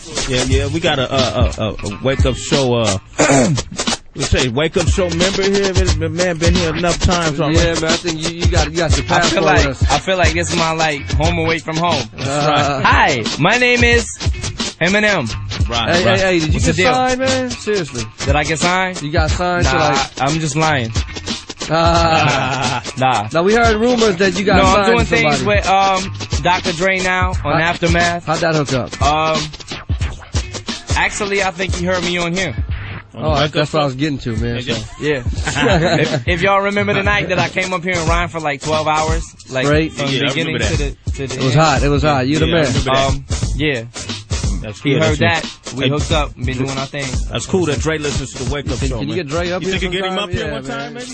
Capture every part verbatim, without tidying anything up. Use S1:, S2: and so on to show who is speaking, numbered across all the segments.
S1: Yeah, yeah, we got a, a, a, a wake up show. Uh, we say wake up show member here. This man been here enough times already.
S2: Yeah, man, I think you, you got you got your
S3: I
S2: passport
S3: feel like
S2: with us.
S3: I feel like this is my like home away from home.
S2: Uh,
S3: Hi, my name is Eminem.
S2: Right, hey, right. hey, hey, did you
S3: What's
S2: get
S3: the deal?
S2: signed, man? Seriously.
S3: Did I get signed?
S2: You got signed
S3: nah,
S2: to like...
S3: I'm just lying.
S2: Uh,
S3: nah.
S2: Now, we heard rumors that you got
S3: no,
S2: signed
S3: I'm doing
S2: to somebody.
S3: things with um, Doctor Dre now on
S2: How,
S3: Aftermath.
S2: How'd that hook up?
S3: Um, actually, I think he heard me on here.
S2: Oh, that's, that's what I was getting to, man. So.
S3: Yeah. if if y'all remember the night that I came up here and rhymed for like twelve hours, like
S2: Straight.
S3: from
S1: yeah,
S3: the beginning to the to the
S2: It was
S3: end.
S2: hot. It was hot. You the
S1: Yeah, I
S2: man.
S1: remember that.
S3: Um, yeah.
S1: That's
S3: He
S1: good.
S3: heard
S1: That's
S3: that. We hooked up. Been doing our thing.
S1: That's cool that Dre listens to the wake up
S2: Can,
S1: show.
S2: can you
S1: man.
S2: get Dre up
S1: You
S2: here
S1: think you get him
S2: sometime?
S1: up here
S2: Yeah,
S1: one
S2: man.
S1: time, maybe?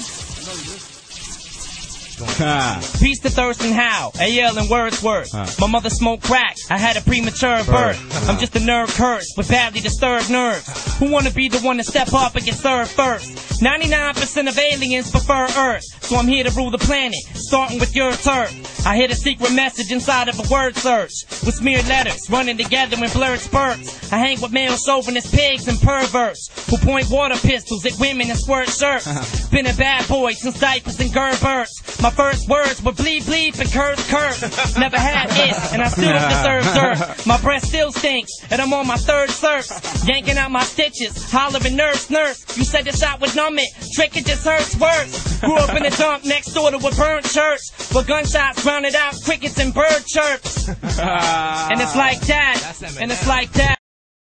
S3: Peace to Thurston Howe, A L and Wordsworth.
S1: Huh.
S3: My mother smoked crack. I had a premature birth. I'm just a nerve curse with badly disturbed nerves. Who wanna be the one to step up and get served first? ninety-nine percent of aliens prefer Earth, so I'm here to rule the planet, starting with your turf. I hid a secret message inside of a word search with smeared letters running together in blurred spurts. I hang with male chauvinist pigs and perverts who point water pistols at women and squirt shirts. Been a bad boy since diapers and Gerbers. My first words were bleep bleep and curse curse. Never had it, and I still don't deserve dirt. My breath still stinks, and I'm on my third surf. Yanking out my stitches, hollering nurse, nurse. You said the shot would numb it, trick it just hurts worse. Grew up in a dump next door to a burnt church, where gunshots drowned out crickets and bird chirps. And it's like that, and it's like that.